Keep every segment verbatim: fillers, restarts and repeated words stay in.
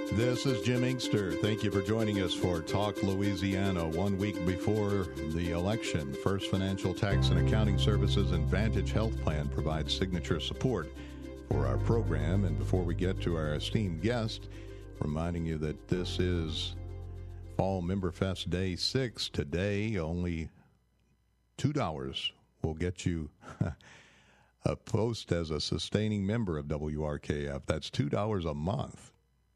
This is Jim Inkster. Thank you for joining us for Talk Louisiana. One week before the election, First Financial Tax and Accounting Services and Vantage Health Plan provides signature support for our program. And before we get to our esteemed guest, reminding you that this is Fall Member Fest Day six. Today, only two dollars will get you a post as a sustaining member of W R K F. That's two dollars a month.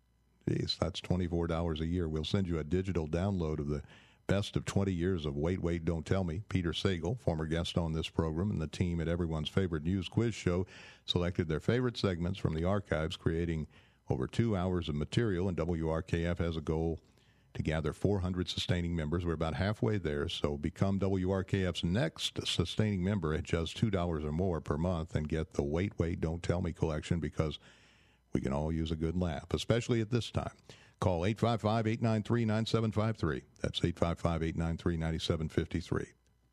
Geez, that's twenty-four dollars a year. We'll send you a digital download of the best of twenty years of Wait, Wait, Don't Tell Me. Peter Sagal, former guest on this program, and the team at everyone's favorite news quiz show selected their favorite segments from the archives, creating over two hours of material, and W R K F has a goal to gather four hundred sustaining members. We're about halfway there, so become W R K F's next sustaining member at just two dollars or more per month and get the Wait, Wait, Don't Tell Me collection, because we can all use a good laugh, especially at this time. Call eight five five, eight nine three, nine seven five three. That's eight five five, eight nine three, nine seven five three.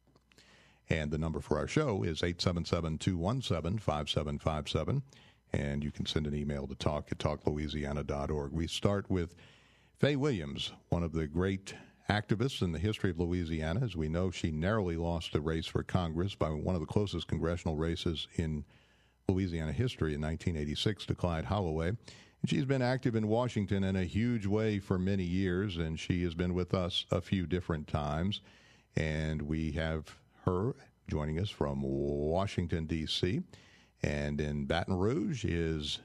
And the number for our show is eight seven seven, two one seven, five seven five seven. And you can send an email to talk at talk louisiana dot org. We start with Faye Williams, one of the great activists in the history of Louisiana. As we know, she narrowly lost a race for Congress by one of the closest congressional races in Louisiana history in nineteen eighty-six to Clyde Holloway. And she's been active in Washington in a huge way for many years, and she has been with us a few different times. And we have her joining us from Washington, D C And in Baton Rouge is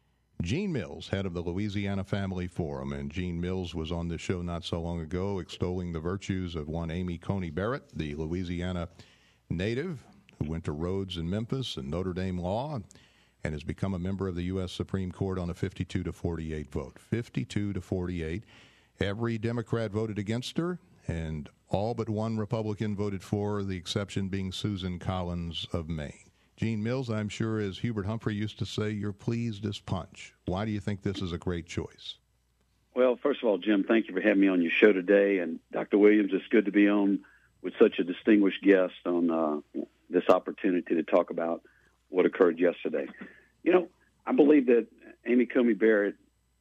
Jean Mills, head of the Louisiana Family Forum. And Jean Mills was on the show not so long ago extolling the virtues of one Amy Coney Barrett, the Louisiana native who went to Rhodes and Memphis and Notre Dame Law and has become a member of the U S Supreme Court on a fifty-two to forty-eight vote. fifty-two to forty-eight. Every Democrat voted against her, and all but one Republican voted for her, the exception being Susan Collins of Maine. Jean Mills, I'm sure, as Hubert Humphrey used to say, you're pleased as punch. Why do you think this is a great choice? Well, first of all, Jim, thank you for having me on your show today. And Doctor Williams, it's good to be on with such a distinguished guest on uh, this opportunity to talk about what occurred yesterday. You know, I believe that Amy Coney Barrett,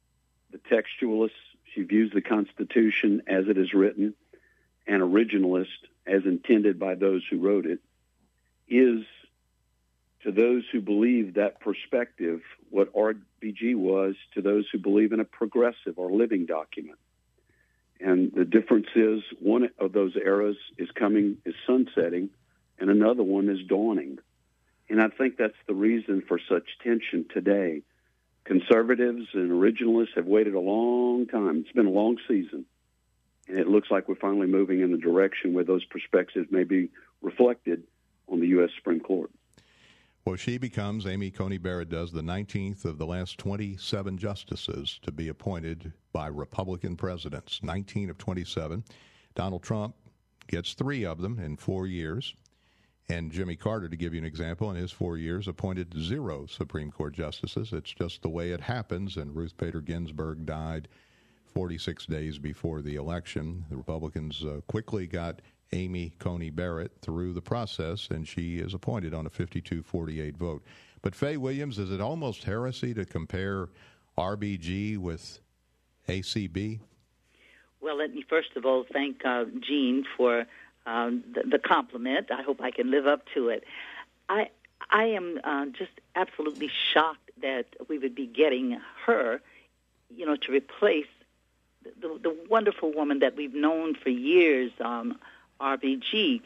the textualist, she views the Constitution as it is written, and originalist as intended by those who wrote it, is, to those who believe that perspective, what R B G was to those who believe in a progressive or living document. And the difference is one of those eras is coming, is sunsetting, and another one is dawning. And I think that's the reason for such tension today. Conservatives and originalists have waited a long time. It's been a long season. And it looks like we're finally moving in the direction where those perspectives may be reflected on the U S Supreme Court. Well, she becomes, Amy Coney Barrett does, the nineteenth of the last twenty-seven justices to be appointed by Republican presidents. nineteen of twenty-seven. Donald Trump gets three of them in four years. And Jimmy Carter, to give you an example, in his four years, appointed zero Supreme Court justices. It's just the way it happens. And Ruth Bader Ginsburg died forty-six days before the election. The Republicans uh, quickly got Amy Coney Barrett through the process, and she is appointed on a fifty-two forty-eight vote. But Faye Williams, is it almost heresy to compare R B G with A C B? Well, let me first of all thank uh, Jean for um, the, the compliment. I hope I can live up to it. I I am uh, just absolutely shocked that we would be getting her, you know, to replace the, the, the wonderful woman that we've known for years, um, R B G.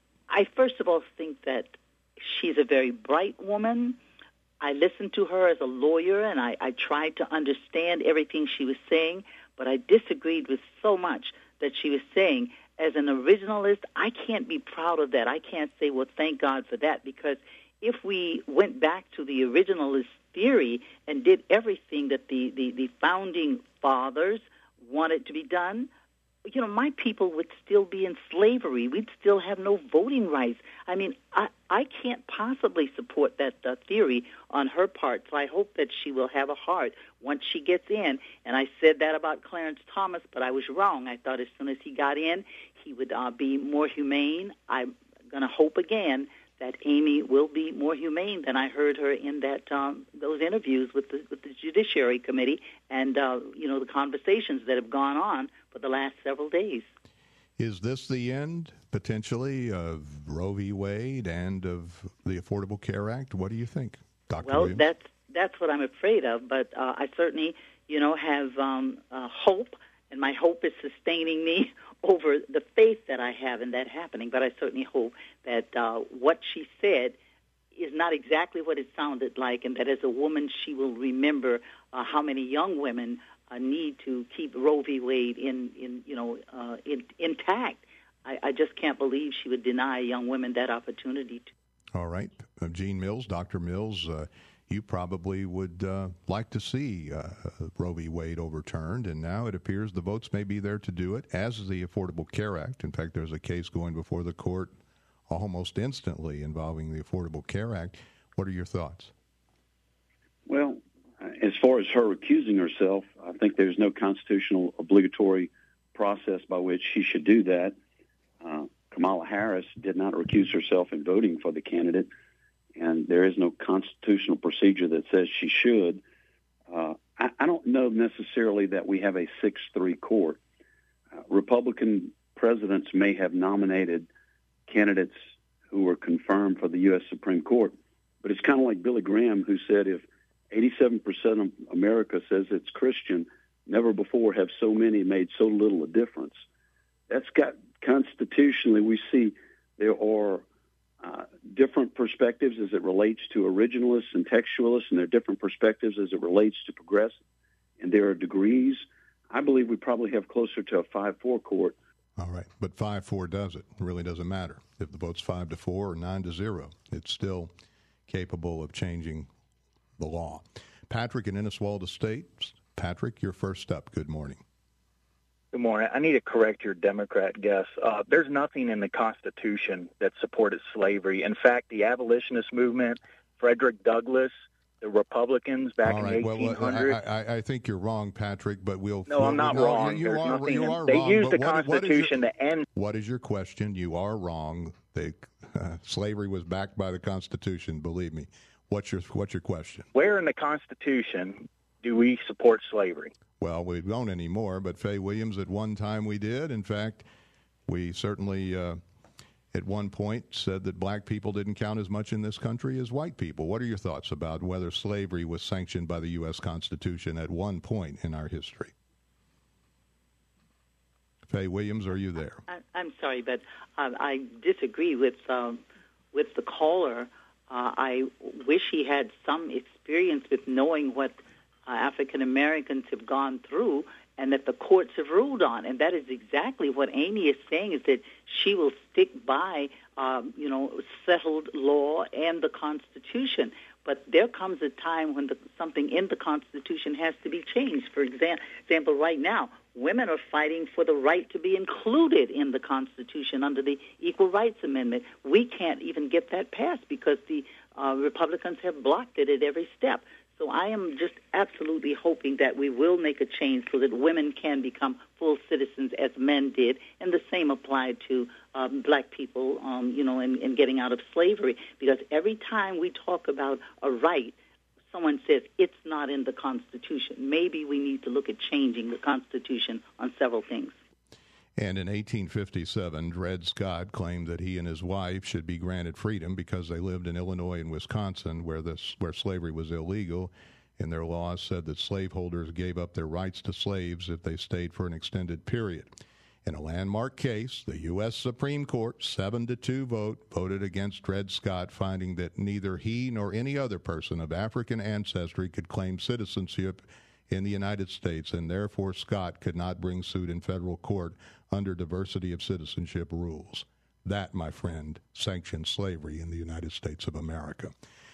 I first of all think that she's a very bright woman. I listened to her as a lawyer, and I, I tried to understand everything she was saying, but I disagreed with so much that she was saying. As an originalist, I can't be proud of that. I can't say, well, thank God for that, because if we went back to the originalist theory and did everything that the, the, the founding fathers wanted to be done, you know, my people would still be in slavery. We'd still have no voting rights. I mean, I, I can't possibly support that uh, theory on her part, so I hope that she will have a heart once she gets in. And I said that about Clarence Thomas, but I was wrong. I thought as soon as he got in, he would uh, be more humane. I'm going to hope again that Amy will be more humane than I heard her in that um, those interviews with the, with the Judiciary Committee and, uh, you know, the conversations that have gone on for the last several days. Is this the end, potentially, of Roe v. Wade and of the Affordable Care Act? What do you think, Doctor Well, Williams? that's, that's what I'm afraid of, but uh, I certainly, you know, have um, uh, hope, and my hope is sustaining me over the faith that I have in that happening. But I certainly hope that uh, what she said is not exactly what it sounded like, and that as a woman she will remember uh, how many young women uh, need to keep Roe v. Wade in, in you know, uh, in, intact. I, I just can't believe she would deny young women that opportunity. To. All right. Uh, Gene Mills, Doctor Mills, uh, you probably would uh, like to see uh, Roe v. Wade overturned, and now it appears the votes may be there to do it, as is the Affordable Care Act. In fact, there's a case going before the court almost instantly involving the Affordable Care Act. What are your thoughts? Well, as far as her recusing herself, I think there's no constitutional obligatory process by which she should do that. Uh, Kamala Harris did not recuse herself in voting for the candidate, and there is no constitutional procedure that says she should. Uh, I, I don't know necessarily that we have a six three court. Uh, Republican presidents may have nominated candidates who were confirmed for the U S Supreme Court, but it's kind of like Billy Graham, who said if eighty-seven percent of America says it's Christian, never before have so many made so little a difference. That's got constitutionally, we see there are uh, different perspectives as it relates to originalists and textualists, and there are different perspectives as it relates to progressive, and there are degrees. I believe we probably have closer to a five four court. All right, but five four does it. It really doesn't matter. If the vote's five to four or nine to zero, it's still capable of changing the law. Patrick in Inniswalda Estates. Patrick, you're first up. Good morning. Good morning. I need to correct your Democrat guess. Uh, there's nothing in the Constitution that supported slavery. In fact, the abolitionist movement, Frederick Douglass, the Republicans back All right. in the eighteen hundreds. Well, I, I, I think you're wrong, Patrick, but we'll... No, I'm not no, wrong. You, you There's are, nothing you in, are they wrong. used the what, Constitution what your, to end... What is your question? You are wrong. They, uh, slavery was backed by the Constitution, believe me. What's your, what's your question? Where in the Constitution do we support slavery? Well, we don't anymore, but Faye Williams, at one time we did. In fact, we certainly, uh, at one point, said that black people didn't count as much in this country as white people. What are your thoughts about whether slavery was sanctioned by the U S Constitution at one point in our history? Faye Williams, are you there? I, I'm sorry, but um, I disagree with um, with the caller. Uh, I wish he had some experience with knowing what Uh, African Americans have gone through and that the courts have ruled on. And that is exactly what Amy is saying, is that she will stick by, um, you know, settled law and the Constitution. But there comes a time when the, something in the Constitution has to be changed. For exa- example, right now, women are fighting for the right to be included in the Constitution under the Equal Rights Amendment. We can't even get that passed because the uh, Republicans have blocked it at every step. So I am just absolutely hoping that we will make a change so that women can become full citizens as men did, and the same applied to um, black people, um, you know, in, in getting out of slavery. Because every time we talk about a right, someone says it's not in the Constitution. Maybe we need to look at changing the Constitution on several things. And in eighteen fifty-seven, Dred Scott claimed that he and his wife should be granted freedom because they lived in Illinois and Wisconsin, where this where slavery was illegal, and their laws said that slaveholders gave up their rights to slaves if they stayed for an extended period. In a landmark case, the U S Supreme Court, seven to two vote, voted against Dred Scott, finding that neither he nor any other person of African ancestry could claim citizenship in the United States, and therefore Scott could not bring suit in federal court under diversity of citizenship rules. That, my friend, sanctions slavery in the United States of America.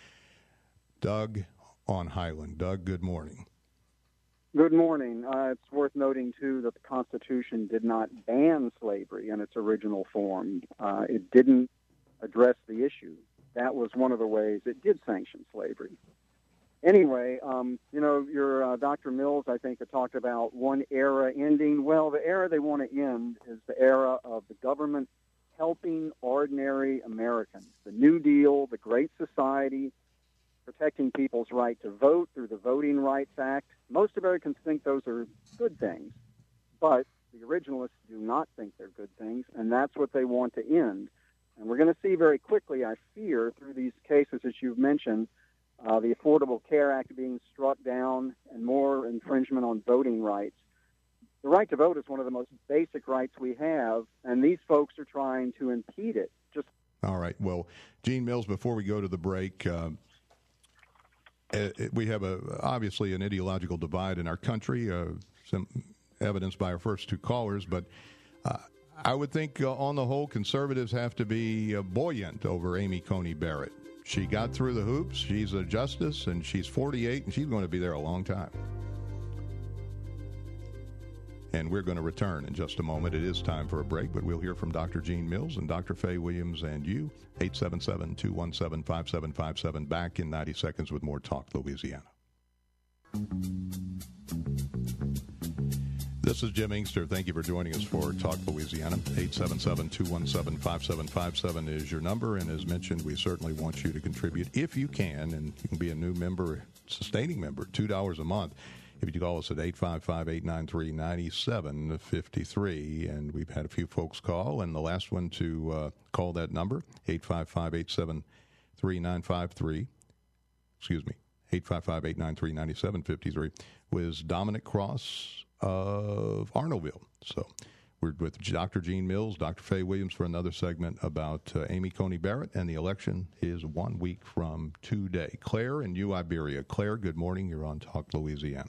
Doug on Highland. Doug, good morning. Good morning. Uh, it's worth noting, too, that the Constitution did not ban slavery in its original form. Uh, it didn't address the issue. That was one of the ways it did sanction slavery. Anyway, um, you know, your uh, Doctor Mills, I think, had talked about one era ending. Well, the era they want to end is the era of the government helping ordinary Americans. The New Deal, the Great Society, protecting people's right to vote through the Voting Rights Act. Most Americans think those are good things, but the originalists do not think they're good things, and that's what they want to end. And we're going to see very quickly, I fear, through these cases that you've mentioned, uh, the Affordable Care Act being struck down and more infringement on voting rights. The right to vote is one of the most basic rights we have, and these folks are trying to impede it. Just All right. Well, Gene Mills, before we go to the break, uh, we have a obviously an ideological divide in our country, uh, some evidenced by our first two callers, but uh, I would think uh, on the whole, conservatives have to be uh, buoyant over Amy Coney Barrett. She got through the hoops. She's a justice, and she's forty-eight, and she's going to be there a long time. And we're going to return in just a moment. It is time for a break, but we'll hear from Doctor Gene Mills and Doctor Faye Williams and you. eight seven seven, two one seven, five seven five seven. Back in ninety seconds with more Talk Louisiana. This is Jim Inkster. Thank you for joining us for Talk Louisiana. eight seven seven, two one seven, five seven five seven is your number. And as mentioned, we certainly want you to contribute if you can. And you can be a new member, sustaining member, two dollars a month. If you call us at eight five five, eight nine three, nine seven five three, and we've had a few folks call, and the last one to uh, call that number, eight five five, eight seven three, nine five three, excuse me, eight five five, eight nine three, nine seven five three, was Dominic Cross of Arnoldville. So we're with Doctor Gene Mills, Doctor Faye Williams for another segment about uh, Amy Coney Barrett, and the election is one week from today. Claire in New Iberia. Claire, good morning. You're on Talk Louisiana.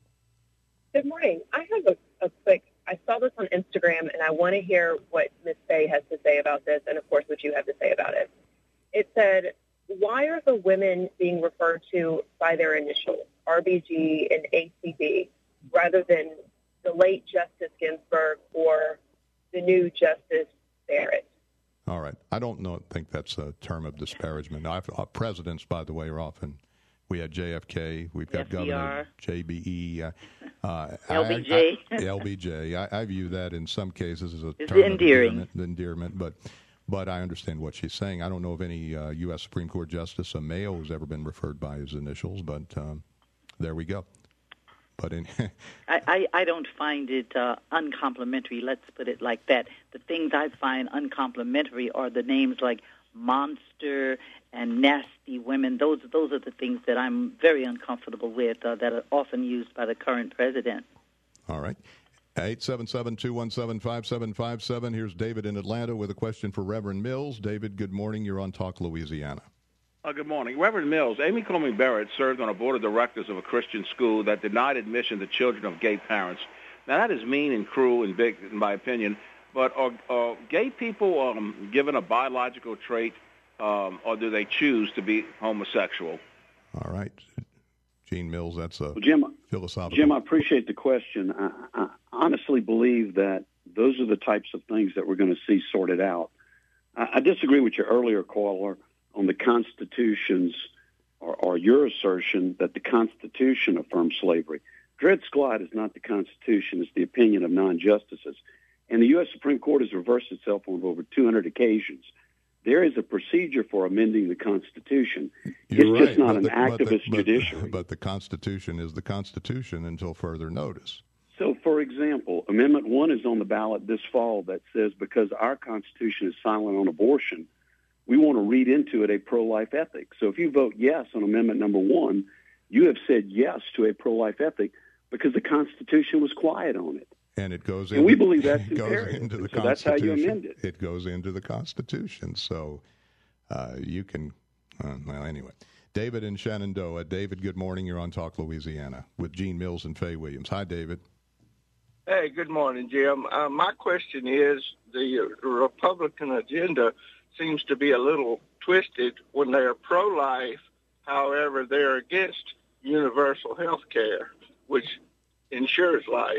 Good morning. I have a, a quick, I saw this on Instagram, and I want to hear what Miz Faye has to say about this, and, of course, what you have to say about it. It said, why are the women being referred to by their initials, R B G and A C B, rather than the late Justice Ginsburg or the new Justice Barrett? All right. I don't know, think that's a term of disparagement. I've, uh, presidents, by the way, are often... We had J F K. We've got F D R. Governor J B E. Uh, uh, L B J. I, I, L B J. I, I view that in some cases as a it's term endearing. of endearment, endearment, but but I understand what she's saying. I don't know of any uh, U S Supreme Court justice, a male, who's ever been referred by his initials, but um, there we go. But in I, I, I don't find it uh, uncomplimentary, let's put it like that. The things I find uncomplimentary are the names like monster and nasty women. Those those are the things that I'm very uncomfortable with uh, that are often used by the current president. All right. eight seven seven, two one seven, five seven five seven. Here's David in Atlanta with a question for Reverend Mills. David, good morning. You're on Talk Louisiana. Uh, good morning. Reverend Mills, Amy Coney Barrett served on a board of directors of a Christian school that denied admission to children of gay parents. Now, that is mean and cruel and big, in my opinion, but are, are gay people um, given a biological trait, um, or do they choose to be homosexual? All right. Gene Mills, that's a well, Jim, philosophical. Jim, I appreciate the question. I, I honestly believe that those are the types of things that we're going to see sorted out. I, I disagree with your earlier caller on the Constitution's or, or your assertion that the Constitution affirms slavery. Dred Scott is not the Constitution. It's the opinion of non-justices. And the U S Supreme Court has reversed itself on over two hundred occasions. There is a procedure for amending the Constitution. You're it's right, just not but an the, activist but the, but, judiciary. But the Constitution is the Constitution until further notice. So, for example, Amendment one is on the ballot this fall that says because our Constitution is silent on abortion, we want to read into it a pro-life ethic. So if you vote yes on Amendment number one, you have said yes to a pro-life ethic because the Constitution was quiet on it. And it goes and into, we believe that's it goes imperative. into the so Constitution. That's how you amend it. It goes into the Constitution. So uh, you can, uh, well, anyway. David in Shenandoah. David, good morning. You're on Talk Louisiana with Gene Mills and Faye Williams. Hi, David. Hey, good morning, Jim. Uh, my question is the Republican agenda seems to be a little twisted when they're pro-life. However, they're against universal health care, which ensures life.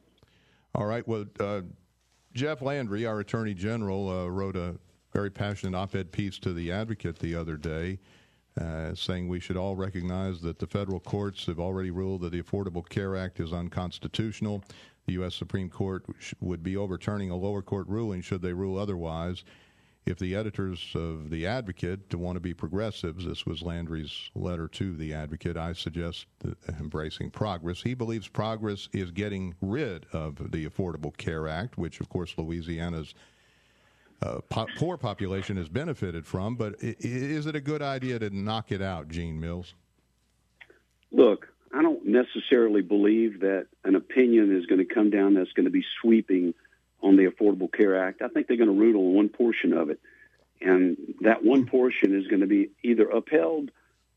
All right. Well, uh, Jeff Landry, our Attorney General, uh, wrote a very passionate op-ed piece to The Advocate the other day uh, saying we should all recognize that the federal courts have already ruled that the Affordable Care Act is unconstitutional. The U S Supreme Court sh- would be overturning a lower court ruling should they rule otherwise. if the editors of The Advocate to want to be progressives, this was Landry's letter to The Advocate, I suggest embracing progress. He believes progress is getting rid of the Affordable Care Act, which, of course, Louisiana's uh, po- poor population has benefited from. But is it a good idea to knock it out, Gene Mills? Look, I don't necessarily believe that an opinion is going to come down that's going to be sweeping on the Affordable Care Act. I think they're going to root on one portion of it, and that one portion is going to be either upheld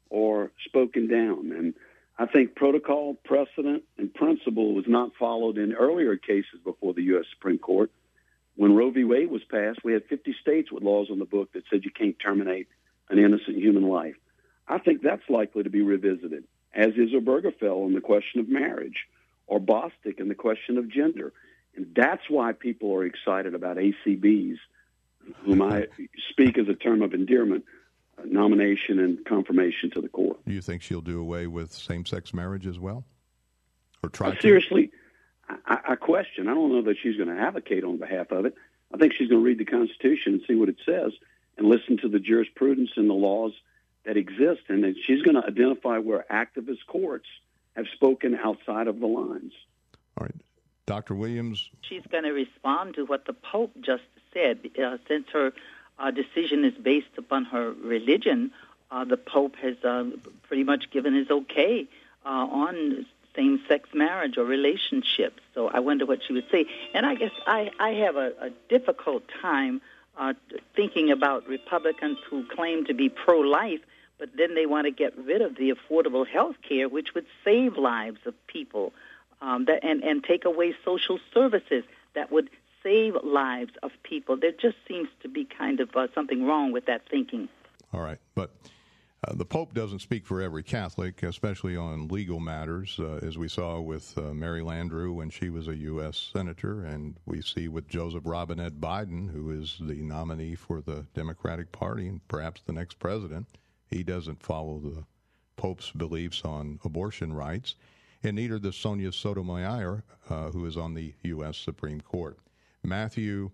or spoken down. And I think protocol, precedent, and principle was not followed in earlier cases before the U S Supreme Court. When Roe v. Wade was passed, we had fifty states with laws on the book that said you can't terminate an innocent human life. I think that's likely to be revisited, as is Obergefell on the question of marriage, or Bostic on the question of gender. And that's why people are excited about A C Bs, whom I speak as a term of endearment, uh, nomination and confirmation to the court. Do you think she'll do away with same-sex marriage as well? Or try uh, to? Seriously, I, I question. I don't know that she's going to advocate on behalf of it. I think she's going to read the Constitution and see what it says and listen to the jurisprudence and the laws that exist. And then she's going to identify where activist courts have spoken outside of the lines. All right. Doctor Williams? She's going to respond to what the Pope just said. Uh, since her uh, decision is based upon her religion, uh, the Pope has uh, pretty much given his okay uh, on same-sex marriage or relationships. So I wonder what she would say. And I guess I, I have a, a difficult time uh, thinking about Republicans who claim to be pro-life, but then they want to get rid of the affordable health care, which would save lives of people. Um, that, and, and take away social services that would save lives of people. There just seems to be kind of uh, something wrong with that thinking. All right. But uh, the Pope doesn't speak for every Catholic, especially on legal matters, uh, as we saw with uh, Mary Landrieu when she was a U S senator, and we see with Joseph Robinette Biden, who is the nominee for the Democratic Party and perhaps the next president. He doesn't follow the Pope's beliefs on abortion rights. And neither does Sonia Sotomayor, uh, who is on the U S Supreme Court. Matthew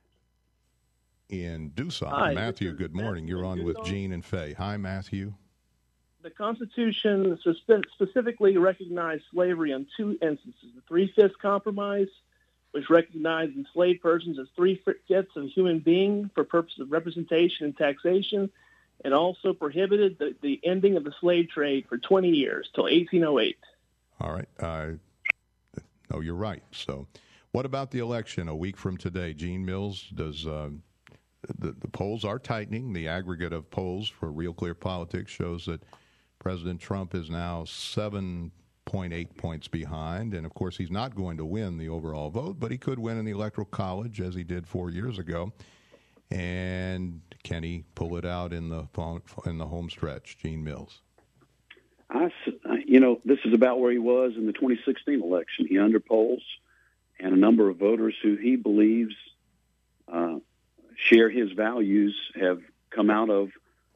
in Doosan. Hi, Matthew, is, good morning. You're on with Gene and Faye. Hi, Matthew. The Constitution spe- specifically recognized slavery on two instances. The Three-Fifths Compromise, which recognized enslaved persons as three-fifths of a human being for purposes of representation and taxation, and also prohibited the, the ending of the slave trade for twenty years, till eighteen oh eight. All right. Uh, no, you're right. So what about the election a week from today? Gene Mills, does uh, the, the polls are tightening. The aggregate of polls for Real Clear Politics shows that President Trump is now seven point eight points behind. And, of course, he's not going to win the overall vote, but he could win in the Electoral College as he did four years ago. And can he pull it out in the in the home stretch? Gene Mills. I, you know, this is about where he was in the twenty sixteen election. He underpolls, and a number of voters who he believes uh, share his values have come out of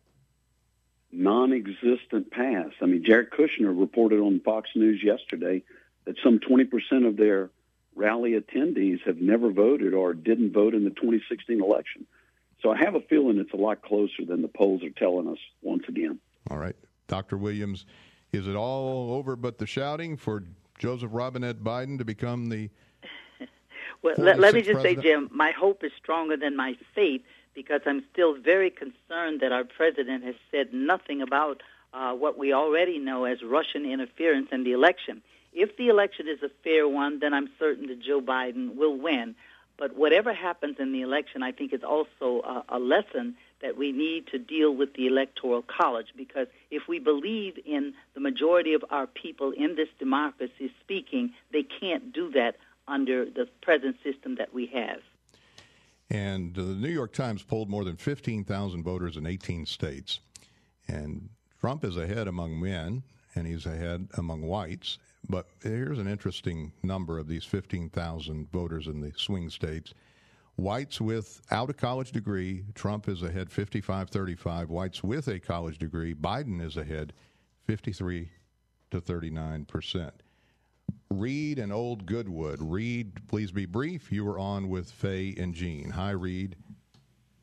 non-existent past. I mean, Jared Kushner reported on Fox News yesterday that some twenty percent of their rally attendees have never voted or didn't vote in the twenty sixteen election. So I have a feeling it's a lot closer than the polls are telling us once again. All right. Doctor Williams, is it all over but the shouting for Joseph Robinette Biden to become the Well, let, let me just president? say, Jim, my hope is stronger than my faith, because I'm still very concerned that our president has said nothing about uh, what we already know as Russian interference in the election. If the election is a fair one, then I'm certain that Joe Biden will win. But whatever happens in the election, I think is also a, a lesson that we need to deal with the Electoral College, because if we believe in the majority of our people in this democracy speaking, they can't do that under the present system that we have. And uh, the New York Times polled more than fifteen thousand voters in eighteen states. And Trump is ahead among men, and he's ahead among whites. But here's an interesting number of these fifteen thousand voters in the swing states. Whites without a college degree, Trump is ahead fifty-five thirty-five. Whites with a college degree, Biden is ahead fifty-three to thirty-nine percent. Reed and Old Goodwood. Reed, please be brief. You were on with Faye and Gene. Hi, Reed.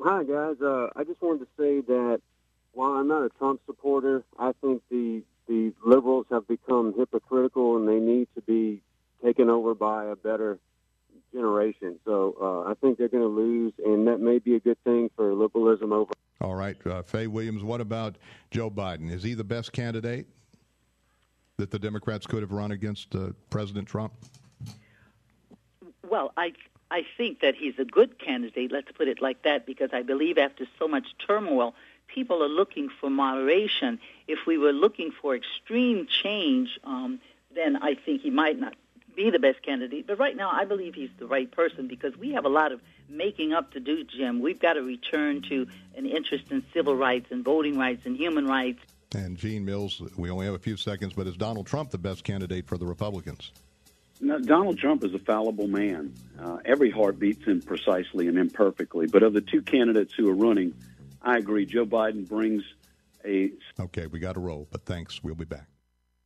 Hi, guys. Uh, I just wanted to say that while I'm not a Trump supporter, I think the, the liberals have become hypocritical and they need to be taken over by a better generation. So uh, I think they're going to lose, and that may be a good thing for liberalism over. All right. Uh, Faye Williams, what about Joe Biden? Is he the best candidate that the Democrats could have run against uh, President Trump? Well, I I think that he's a good candidate, let's put it like that, because I believe after so much turmoil, people are looking for moderation. If we were looking for extreme change, um, then I think he might not be the best candidate. But right now, I believe he's the right person because we have a lot of making up to do, Jim. We've got to return to an interest in civil rights and voting rights and human rights. And Gene Mills, we only have a few seconds, but is Donald Trump the best candidate for the Republicans? No, Donald Trump is a fallible man. Uh, every heart beats him precisely and imperfectly. But of the two candidates who are running, I agree. Joe Biden brings a... Okay, we got to roll, but thanks. We'll be back.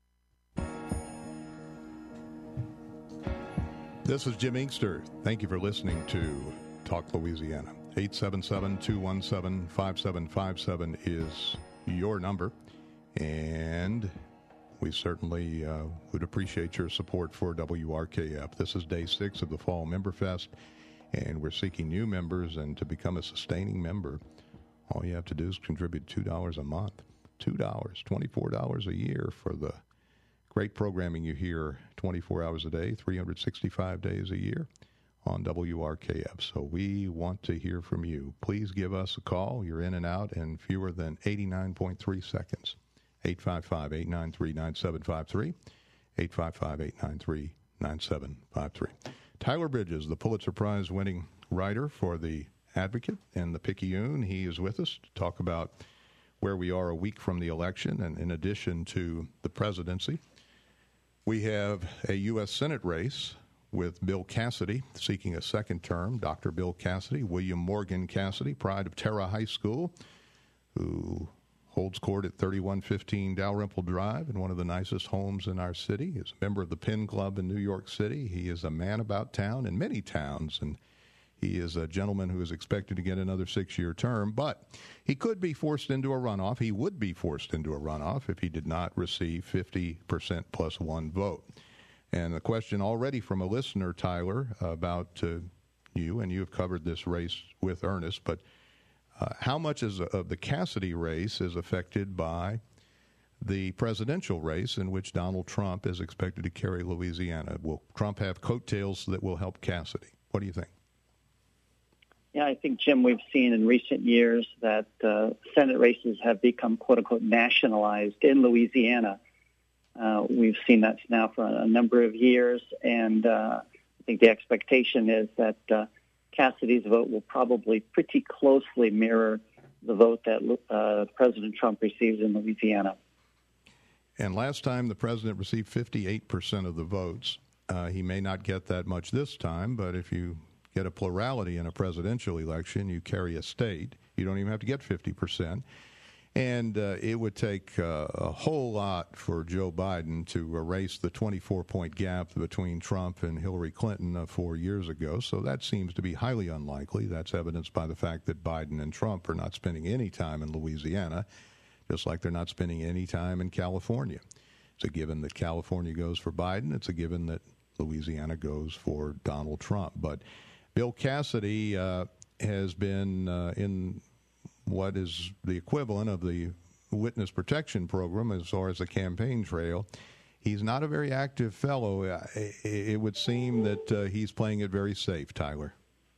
This is Jim Inkster. Thank you for listening to Talk Louisiana. eight seven seven, two one seven, five seven five seven is your number. And we certainly uh, would appreciate your support for W R K F. This is day six of the Fall Member Fest, and we're seeking new members. And to become a sustaining member, all you have to do is contribute two dollars a month. two dollars, twenty-four dollars a year for the great programming you hear twenty-four hours a day, three hundred sixty-five days a year on W R K F. So we want to hear from you. Please give us a call. You're in and out in fewer than eighty-nine point three seconds. eight five five, eight nine three, nine seven five three, eight five five, eight nine three, nine seven five three. Tyler Bridges, the Pulitzer Prize winning writer for The Advocate and The Picayune, he is with us to talk about where we are a week from the election, and in addition to the presidency, we have a U S Senate race with Bill Cassidy seeking a second term. Doctor Bill Cassidy, William Morgan Cassidy, pride of Terra High School, who holds court at thirty-one fifteen Dalrymple Drive in one of the nicest homes in our city. He's a member of the Penn Club in New York City. He is a man about town in many towns, and he is a gentleman who is expected to get another six-year term, but he could be forced into a runoff. He would be forced into a runoff if he did not receive fifty percent plus one vote. And the question already from a listener, Tyler, about uh, you, and you have covered this race with Ernest, but uh, how much is, of the Cassidy race is affected by the presidential race in which Donald Trump is expected to carry Louisiana? Will Trump have coattails that will help Cassidy? What do you think? Yeah, I think, Jim, we've seen in recent years that uh, Senate races have become, quote-unquote, nationalized in Louisiana. Uh, we've seen that now for a number of years, and uh, I think the expectation is that uh, Cassidy's vote will probably pretty closely mirror the vote that uh, President Trump receives in Louisiana. And last time the president received fifty-eight percent of the votes. Uh, he may not get that much this time, but if you get a plurality in a presidential election, you carry a state. You don't even have to get fifty percent. And uh, it would take uh, a whole lot for Joe Biden to erase the twenty-four point gap between Trump and Hillary Clinton uh, four years ago. So that seems to be highly unlikely. That's evidenced by the fact that Biden and Trump are not spending any time in Louisiana, just like they're not spending any time in California. It's a given that California goes for Biden. It's a given that Louisiana goes for Donald Trump. But Bill Cassidy uh, has been uh, in what is the equivalent of the witness protection program as far as the campaign trail. He's not a very active fellow. It would seem that uh, he's playing it very safe, Tyler.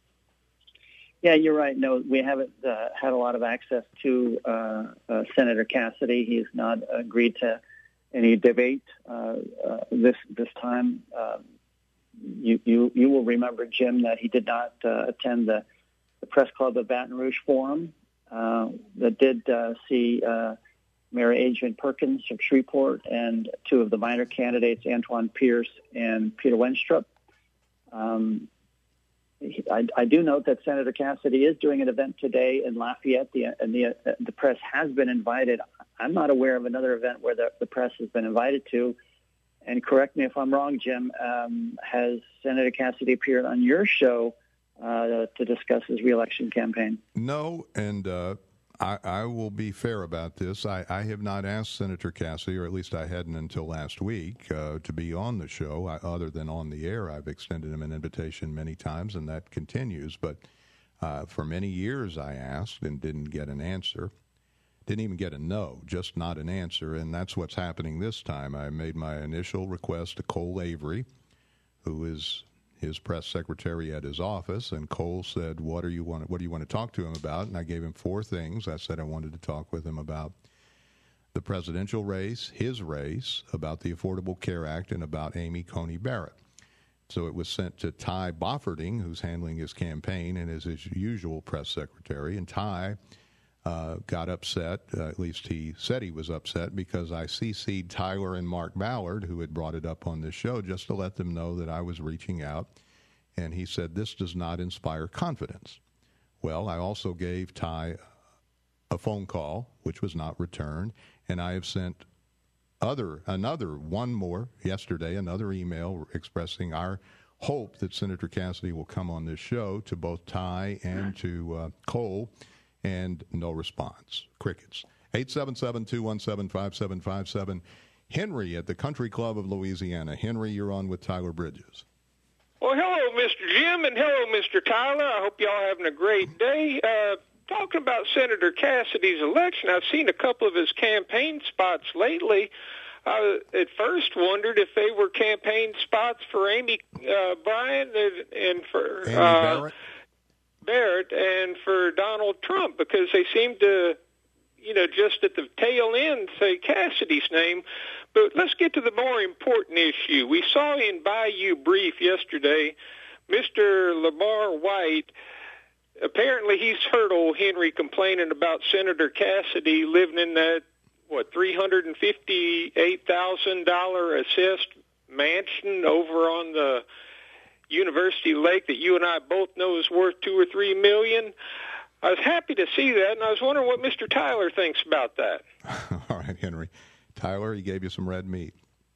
Yeah, you're right. No, we haven't uh, had a lot of access to uh, uh, Senator Cassidy. He has not agreed to any debate uh, uh, this this time. Uh, you, you you will remember, Jim, that he did not uh, attend the, the Press Club of Baton Rouge Forum uh, that did uh, see uh, Mayor Adrian Perkins of Shreveport and two of the minor candidates, Antoine Pierce and Peter Wenstrup. Um, I, I do note that Senator Cassidy is doing an event today in Lafayette, the, and the, uh, the press has been invited. I'm not aware of another event where the, the press has been invited to. And correct me if I'm wrong, Jim, um, has Senator Cassidy appeared on your show uh, to discuss his reelection campaign. No, and uh, I, I will be fair about this. I, I have not asked Senator Cassidy, or at least I hadn't until last week, uh, to be on the show. I, other than on the air, I've extended him an invitation many times, and that continues. But uh, for many years I asked and didn't get an answer. Didn't even get a no, just not an answer, and that's what's happening this time. I made my initial request to Cole Avery, who is his press secretary at his office, and Cole said, what, are you want, what do you want to talk to him about? And I gave him four things. I said I wanted to talk with him about the presidential race, his race, about the Affordable Care Act, and about Amy Coney Barrett. So it was sent to Ty Bofferding, who's handling his campaign and is his usual press secretary, and Ty Uh, got upset, uh, at least he said he was upset, because I C C'd Tyler and Mark Ballard, who had brought it up on this show, just to let them know that I was reaching out. And he said, this does not inspire confidence. Well, I also gave Ty a phone call, which was not returned, and I have sent other another, one more yesterday, another email expressing our hope that Senator Cassidy will come on this show, to both Ty and to uh, Cole, and no response. Crickets. eight seven seven, two one seven, five seven five seven. Henry at the Country Club of Louisiana. Henry, you're on with Tyler Bridges. Well, hello, Mister Jim, and hello, Mister Tyler. I hope y'all having a great day. Uh, talking about Senator Cassidy's election, I've seen a couple of his campaign spots lately. I at first wondered if they were campaign spots for Amy uh, Bryan and, and for Amy uh, Barrett. Barrett and for Donald Trump, because they seem to, you know, just at the tail end say Cassidy's name. But let's get to the more important issue. We saw in Bayou Brief yesterday, Mister Lamar White, apparently he's heard old Henry complaining about Senator Cassidy living in that, what, three hundred fifty-eight thousand dollars assessed mansion over on the University Lake that you and I both know is worth two or three million. I was happy to see that, and I was wondering what Mister Tyler thinks about that. All right, Henry. Tyler, he gave you some red meat.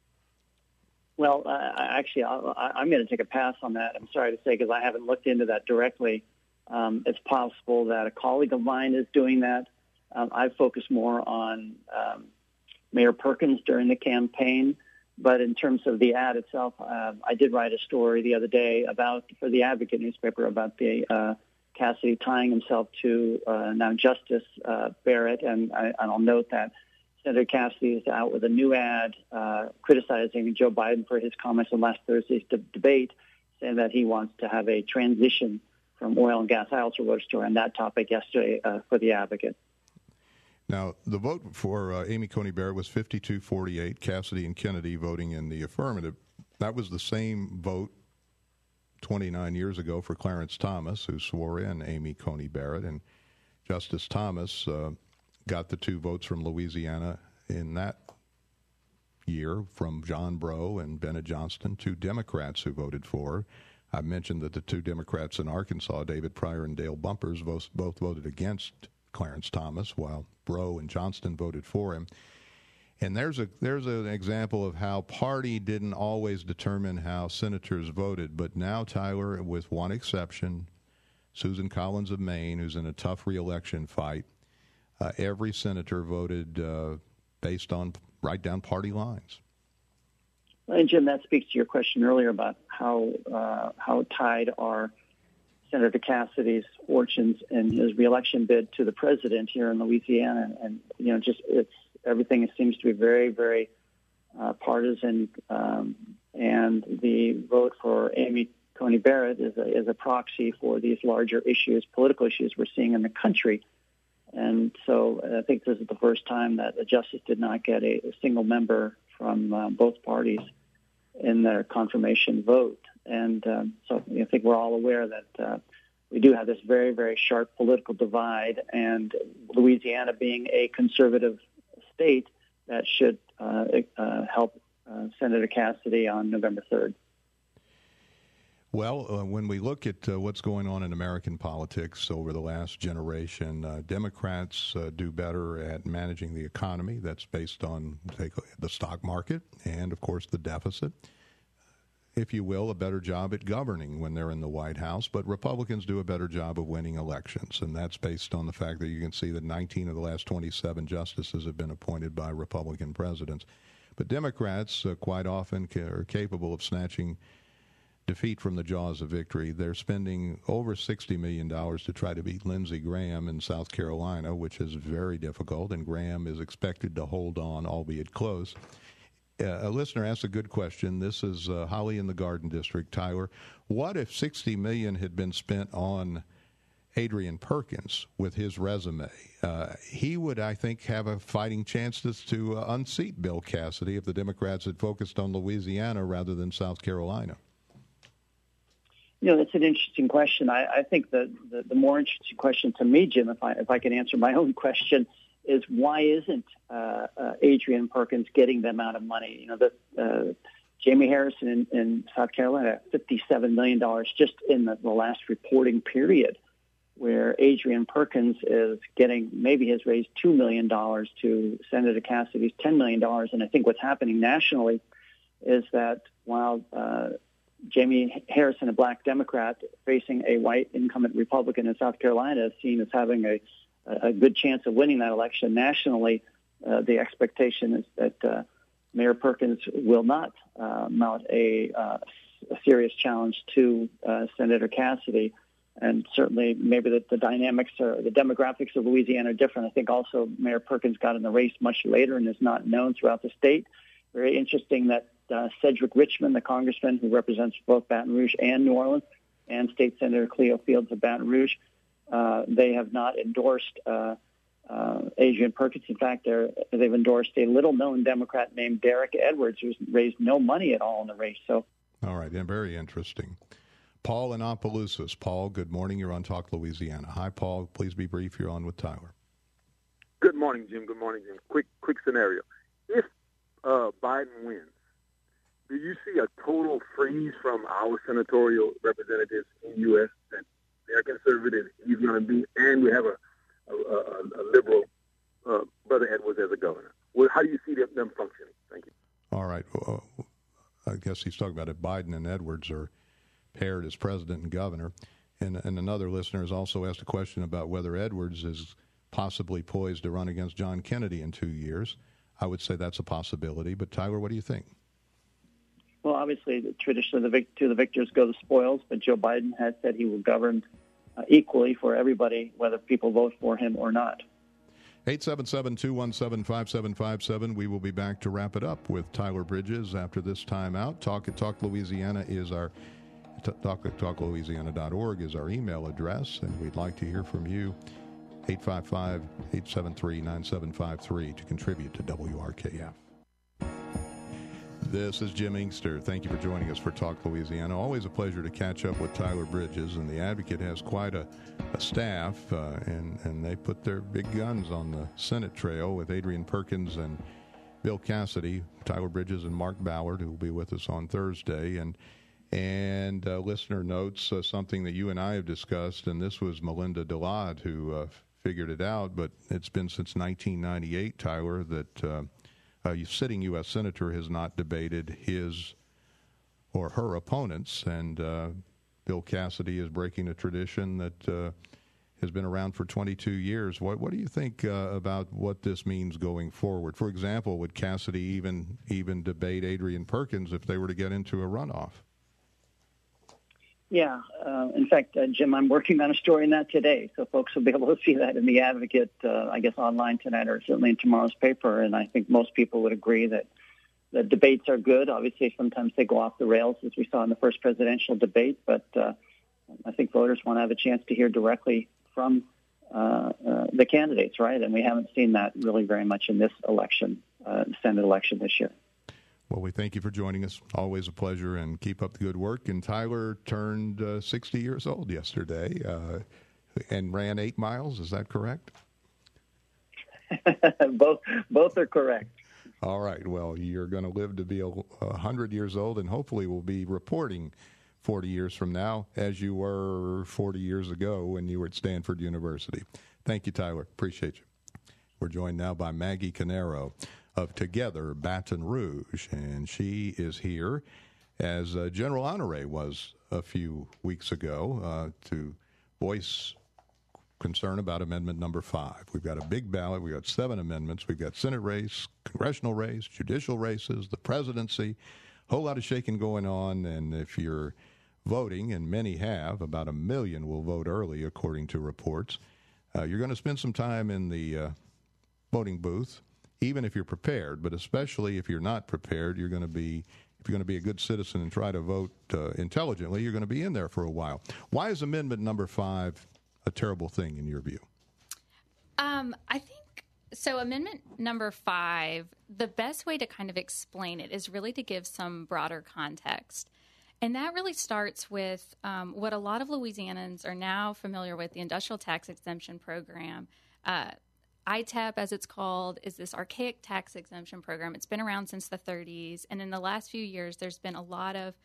Well, uh, actually, I'll, I'm going to take a pass on that. I'm sorry to say, because I haven't looked into that directly. Um, it's possible that a colleague of mine is doing that. Um, I focus more on um, Mayor Perkins during the campaign. But in terms of the ad itself, uh, I did write a story the other day about, for the Advocate newspaper, about the uh, Cassidy tying himself to uh, now Justice uh, Barrett, and, I, and I'll note that Senator Cassidy is out with a new ad uh, criticizing Joe Biden for his comments on last Thursday's de- debate, saying that he wants to have a transition from oil and gas. I also wrote a story on that topic yesterday uh, for the Advocate. Now, the vote for uh, Amy Coney Barrett was fifty-two forty-eight, Cassidy and Kennedy voting in the affirmative. That was the same vote twenty-nine years ago for Clarence Thomas, who swore in Amy Coney Barrett. And Justice Thomas uh, got the two votes from Louisiana in that year from John Breaux and Bennett Johnston, two Democrats who voted for her. I mentioned that the two Democrats in Arkansas, David Pryor and Dale Bumpers, both, both voted against Clarence Thomas, while Breaux and Johnston voted for him. And there's a there's an example of how party didn't always determine how senators voted. But now, Tyler, with one exception, Susan Collins of Maine, who's in a tough reelection fight, uh, every senator voted uh, based on right down party lines. And Jim, that speaks to your question earlier about how uh, how tied are Senator Cassidy's fortunes in his reelection bid to the president here in Louisiana, and, and you know, just it's everything seems to be very, very uh, partisan. Um, and the vote for Amy Coney Barrett is a, is a proxy for these larger issues, political issues we're seeing in the country. And so I think this is the first time that the justice did not get a, a single member from uh, both parties in their confirmation vote. And um, so I think we're all aware that uh, we do have this very, very sharp political divide, and Louisiana being a conservative state, that should uh, uh, help uh, Senator Cassidy on November third. Well, uh, when we look at uh, what's going on in American politics over the last generation, uh, Democrats uh, do better at managing the economy. That's based on take, the stock market and, of course, the deficit. if you will, a better job at governing when they're in the White House, but Republicans do a better job of winning elections, and that's based on the fact that you can see that nineteen of the last twenty-seven justices have been appointed by Republican presidents. But Democrats uh, quite often ca- are capable of snatching defeat from the jaws of victory. They're spending over sixty million dollars to try to beat Lindsey Graham in South Carolina, which is very difficult, and Graham is expected to hold on, albeit close. Uh, a listener asked a good question. This is uh, Holly in the Garden District. Tyler, what if sixty million dollars had been spent on Adrian Perkins with his resume? Uh, he would, I think, have a fighting chance to, to uh, unseat Bill Cassidy if the Democrats had focused on Louisiana rather than South Carolina. You know, that's an interesting question. I, I think the, the, the more interesting question to me, Jim, if I if I can answer my own question, is why isn't uh, uh, Adrian Perkins getting the amount of money? You know, the, uh, Jamie Harrison in, in South Carolina, fifty-seven million dollars just in the, the last reporting period, where Adrian Perkins is getting, maybe has raised two million dollars to Senator Cassidy's ten million dollars. And I think what's happening nationally is that while uh, Jamie Harrison, a black Democrat, facing a white incumbent Republican in South Carolina, is seen as having a a good chance of winning that election nationally, uh, the expectation is that uh, Mayor Perkins will not uh, mount a, uh, a serious challenge to uh, Senator Cassidy. And certainly maybe the, the dynamics or the demographics of Louisiana are different. I think also Mayor Perkins got in the race much later and is not known throughout the state. Very interesting that uh, Cedric Richmond, the congressman who represents both Baton Rouge and New Orleans, and State Senator Cleo Fields of Baton Rouge, Uh, they have not endorsed uh, uh, Adrian Perkins. In fact, they're, they've endorsed a little-known Democrat named Derek Edwards, who's raised no money at all in the race. So, all right, and very interesting. Paul in Opelousas. Paul, good morning. You're on Talk Louisiana. Hi, Paul. Please be brief. You're on with Tyler. Good morning, Jim. Good morning, Jim. Quick, quick scenario. If uh, Biden wins, do you see a total freeze from our senatorial representatives in the U S that they're conservative, he's going to be, and we have a, a, a, a liberal, uh, Brother Edwards, as a governor? Well, how do you see them, them functioning? Thank you. All right. Well, I guess he's talking about if Biden and Edwards are paired as president and governor. And, and another listener has also asked a question about whether Edwards is possibly poised to run against John Kennedy in two years. I would say that's a possibility. But, Tyler, what do you think? Well, obviously, the tradition of the vic- to the victors go the spoils, but Joe Biden has said he will govern uh, equally for everybody, whether people vote for him or not. eight seven seven, two one seven, five seven five seven. We will be back to wrap it up with Tyler Bridges after this time out. Talk at Talk Louisiana is our talk at talk louisiana dot org is our email address, and we'd like to hear from you. eight five five, eight seven three, nine seven five three to contribute to W R K F. This is Jim Inkster. Thank you for joining us for Talk Louisiana. Always a pleasure to catch up with Tyler Bridges, and the Advocate has quite a, a staff, uh, and, and they put their big guns on the Senate trail with Adrian Perkins and Bill Cassidy, Tyler Bridges, and Mark Ballard, who will be with us on Thursday. And and uh, listener notes uh, something that you and I have discussed, and this was Melinda Delade who uh, figured it out, but it's been since nineteen ninety-eight, Tyler, that uh, a sitting U S senator has not debated his or her opponents, and uh, Bill Cassidy is breaking a tradition that uh, has been around for twenty-two years. What, what do you think uh, about what this means going forward? For example, would Cassidy even even debate Adrian Perkins if they were to get into a runoff? Yeah. Uh, in fact, uh, Jim, I'm working on a story on that today, so folks will be able to see that in the Advocate, uh, I guess, online tonight or certainly in tomorrow's paper. And I think most people would agree that the debates are good. Obviously, sometimes they go off the rails, as we saw in the first presidential debate. But uh, I think voters want to have a chance to hear directly from uh, uh, the candidates, right? And we haven't seen that really very much in this election, uh, Senate election this year. Well, we thank you for joining us. Always a pleasure, and keep up the good work. And Tyler turned uh, sixty years old yesterday uh, and ran eight miles. Is that correct? both both are correct. All right. Well, you're going to live to be a, a hundred years old, and hopefully we'll be reporting forty years from now as you were forty years ago when you were at Stanford University. Thank you, Tyler. Appreciate you. We're joined now by Maggie Canero of Together Baton Rouge, and she is here as uh, General Honore was a few weeks ago, uh, to voice concern about amendment number five. We've got a big ballot. We've got seven amendments. We've got Senate race, congressional race, judicial races, the presidency, a whole lot of shaking going on. And if you're voting, and many have, about a million will vote early, according to reports, uh, you're going to spend some time in the uh, voting booth, even if you're prepared, but especially if you're not prepared, you're going to be, if you're going to be a good citizen and try to vote uh, intelligently, you're going to be in there for a while. Why is amendment number five a terrible thing in your view? Um, I think, so amendment number five, the best way to kind of explain it is really to give some broader context. And that really starts with um, what a lot of Louisianans are now familiar with, the Industrial Tax Exemption Program. Uh, I T E P, as it's called, is this archaic tax exemption program. It's been around since the thirties. And in the last few years, there's been a lot of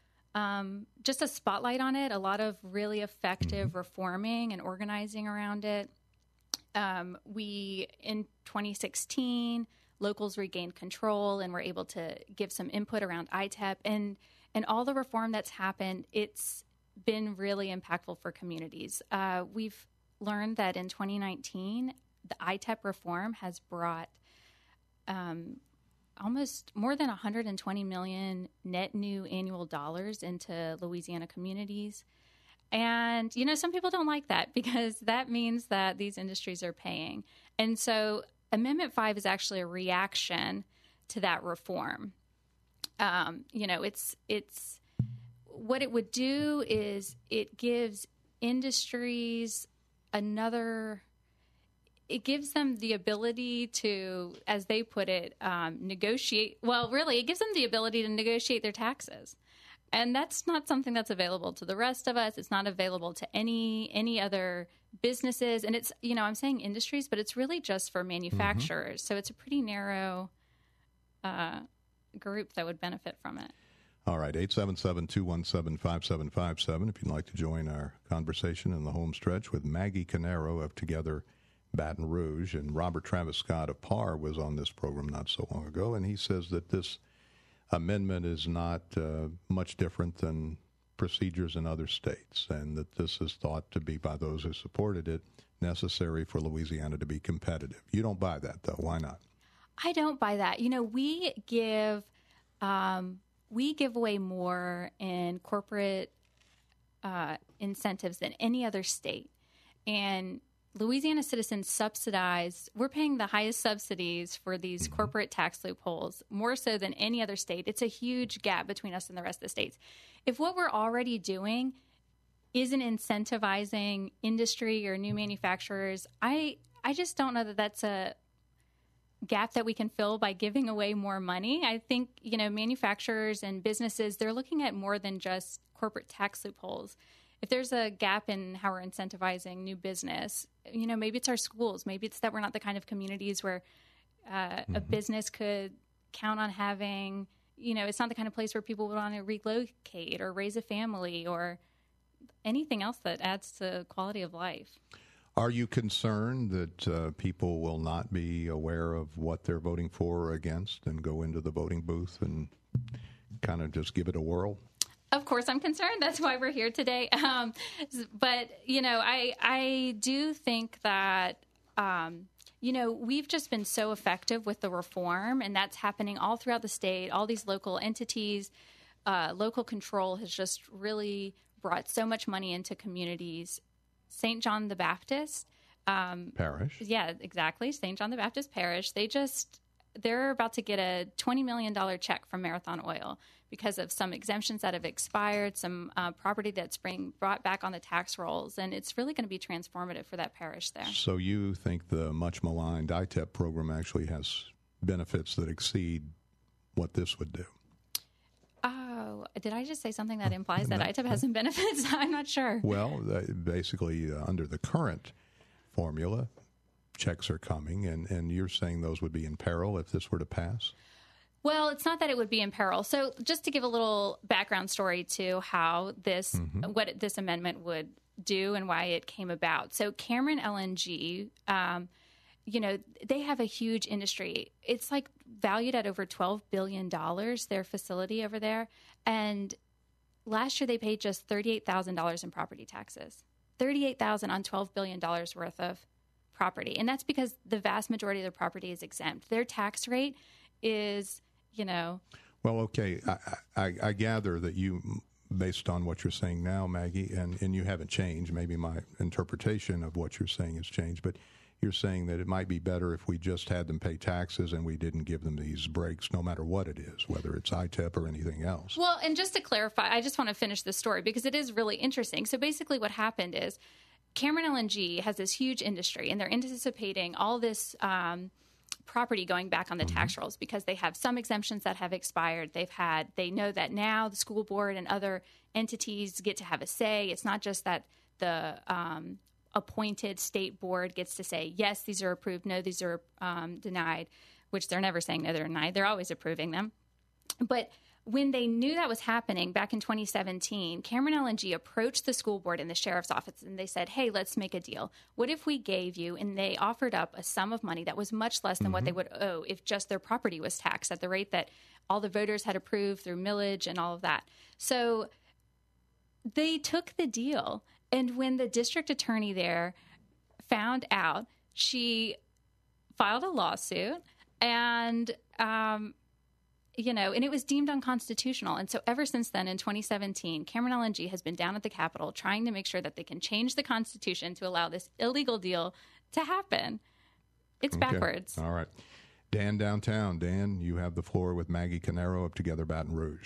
um, just a spotlight on it, a lot of really effective mm-hmm. reforming and organizing around it. Um, we, in twenty sixteen, locals regained control and were able to give some input around I T E P. And, and all the reform that's happened, it's been really impactful for communities. Uh, we've learned that in twenty nineteen, the I T E P reform has brought um, almost more than one hundred twenty million net new annual dollars into Louisiana communities. And, you know, some people don't like that because that means that these industries are paying. And so Amendment five is actually a reaction to that reform. Um, you know, it's it's what it would do is it gives industries another it gives them the ability to, as they put it, um, negotiate. Well, really, it gives them the ability to negotiate their taxes. And that's not something that's available to the rest of us. It's not available to any any other businesses. And it's, you know, I'm saying industries, but it's really just for manufacturers. Mm-hmm. So it's a pretty narrow uh, group that would benefit from it. All right, eight seven seven, two one seven, five seven five seven if you'd like to join our conversation in the home stretch with Maggie Canero of Together Baton Rouge. And Robert Travis Scott of P A R was on this program not so long ago, and he says that this amendment is not uh, much different than procedures in other states, and that this is thought to be, by those who supported it, necessary for Louisiana to be competitive. You don't buy that, though. Why not? I don't buy that. You know, we give um, we give away more in corporate uh, incentives than any other state, and Louisiana citizens subsidize, we're paying the highest subsidies for these mm-hmm. corporate tax loopholes, more so than any other state. It's a huge gap between us and the rest of the states. If what we're already doing isn't incentivizing industry or new manufacturers, I I just don't know that that's a gap that we can fill by giving away more money. I think, you know, manufacturers and businesses, they're looking at more than just corporate tax loopholes. If there's a gap in how we're incentivizing new business, you know, maybe it's our schools. Maybe it's that we're not the kind of communities where uh, mm-hmm. a business could count on having, you know, it's not the kind of place where people would want to relocate or raise a family or anything else that adds to quality of life. Are you concerned that uh, people will not be aware of what they're voting for or against and go into the voting booth and kind of just give it a whirl? Of course, I'm concerned. That's why we're here today. Um, but, you know, I I do think that, um, you know, we've just been so effective with the reform, and that's happening all throughout the state. All these local entities, uh, local control has just really brought so much money into communities. Saint John the Baptist. Um, Parish. Yeah, exactly. Saint John the Baptist Parish. They just... They're about to get a twenty million dollars check from Marathon Oil because of some exemptions that have expired, some uh, property that's being brought back on the tax rolls, and it's really going to be transformative for that parish there. So you think the much maligned I T E P program actually has benefits that exceed what this would do? Oh, did I just say something that implies that I T E P has some benefits? I'm not sure. Well, uh, basically, uh, under the current formula, checks are coming, and, and you're saying those would be in peril if this were to pass? Well, it's not that it would be in peril. So just to give a little background story to how this, mm-hmm. what this amendment would do and why it came about. So Cameron L N G um, you know, they have a huge industry. It's like valued at over twelve billion dollars, their facility over there. And last year they paid just thirty-eight thousand dollars in property taxes. thirty-eight thousand dollars on twelve billion dollars worth of property. And that's because the vast majority of their property is exempt. Their tax rate is, you know. Well, okay. I, I, I gather that you, based on what you're saying now, Maggie, and, and you haven't changed. Maybe my interpretation of what you're saying has changed, but you're saying that it might be better if we just had them pay taxes and we didn't give them these breaks, no matter what it is, whether it's I T E P or anything else. Well, and just to clarify, I just want to finish the story because it is really interesting. So basically what happened is Cameron L N G has this huge industry, and they're anticipating all this um, property going back on the mm-hmm. tax rolls because they have some exemptions that have expired. They've had, they know that now the school board and other entities get to have a say. It's not just that the um, appointed state board gets to say, yes, these are approved, no, these are um, denied, which they're never saying no, they're denied. They're always approving them. But when they knew that was happening back in twenty seventeen, Cameron L N G approached the school board and the sheriff's office, and they said, hey, let's make a deal. What if we gave you, and they offered up a sum of money that was much less than mm-hmm. what they would owe if just their property was taxed at the rate that all the voters had approved through millage and all of that. So they took the deal. And when the district attorney there found out, she filed a lawsuit and, um, you know, and it was deemed unconstitutional. And so ever since then, in twenty seventeen, Cameron L N G has been down at the Capitol trying to make sure that they can change the Constitution to allow this illegal deal to happen. It's okay. Backwards. All right. Dan downtown. Dan, you have the floor with Maggie Canaro of Together Baton Rouge.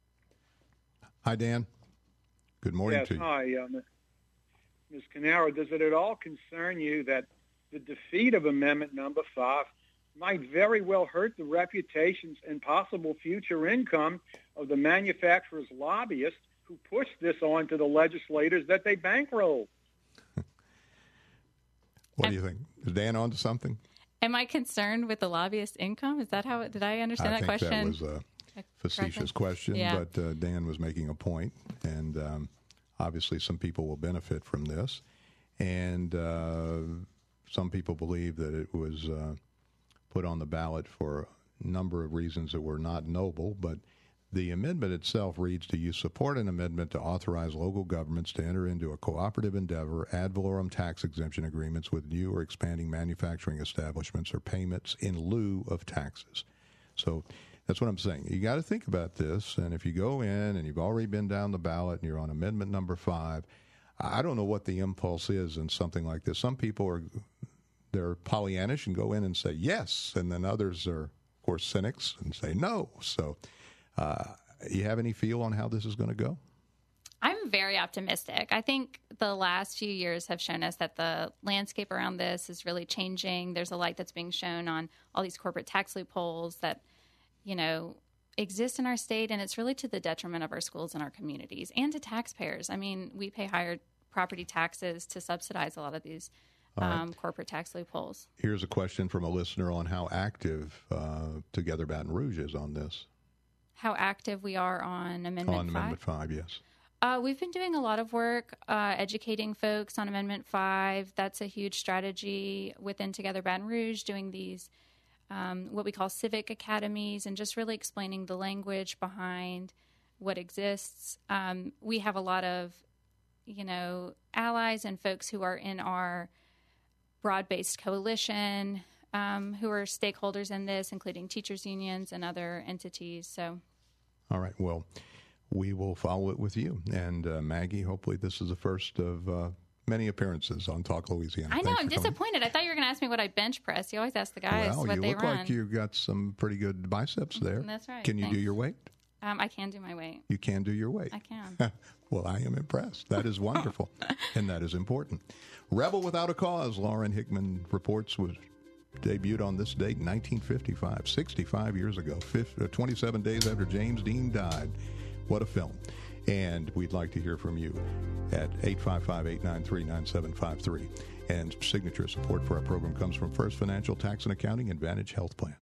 Hi, Dan. Good morning yes, to you. Hi, um, Miz Canaro. Does it at all concern you that the defeat of Amendment Number Five might very well hurt the reputations and possible future income of the manufacturers' lobbyists who pushed this on to the legislators that they bankrolled? What do you think? Is Dan on to something? Am I concerned with the lobbyist income? Is that how? Did I understand I that question? I think that was a facetious question, yeah. but uh, Dan was making a point, and um, obviously some people will benefit from this, and uh, some people believe that it was uh, put on the ballot for a number of reasons that were not noble, but the amendment itself reads, do you support an amendment to authorize local governments to enter into a cooperative endeavor, ad valorem tax exemption agreements with new or expanding manufacturing establishments or payments in lieu of taxes? So that's what I'm saying. You got to think about this, and if you go in and you've already been down the ballot and you're on amendment number five, I don't know what the impulse is in something like this. Some people are they're Pollyannish and go in and say yes, and then others are, of course, cynics and say no. So uh, you have any feel on how this is going to go? I'm very optimistic. I think the last few years have shown us that the landscape around this is really changing. There's a light that's being shown on all these corporate tax loopholes that, you know, exist in our state, and it's really to the detriment of our schools and our communities and to taxpayers. I mean, we pay higher property taxes to subsidize a lot of these Um, right. corporate tax loopholes. Here's a question from a listener on how active uh, Together Baton Rouge is on this. How active we are on Amendment on five? Amendment five, yes. Uh, we've been doing a lot of work uh, educating folks on Amendment five. That's a huge strategy within Together Baton Rouge, doing these um, what we call civic academies and just really explaining the language behind what exists. Um, we have a lot of, you know, allies and folks who are in our broad-based coalition um, who are stakeholders in this, including teachers' unions and other entities. So, all right. Well, we will follow it with you. And uh, Maggie, hopefully this is the first of uh, many appearances on Talk Louisiana. I know. Thanks I'm disappointed. I thought you were going to ask me what I bench press. You always ask the guys well, what you they look run. like you've got some pretty good biceps there. That's right. Can you Thanks. do your weight? Um, I can do my weight. You can do your weight. I can. Well, I am impressed. That is wonderful, and that is important. Rebel Without a Cause, Lauren Hickman reports, was debuted on this date in nineteen fifty-five, sixty-five years ago, fifty, uh, twenty-seven days after James Dean died. What a film. And we'd like to hear from you at eight five five, eight nine three, nine seven five three. And signature support for our program comes from First Financial Tax and Accounting and Vantage Health Plan.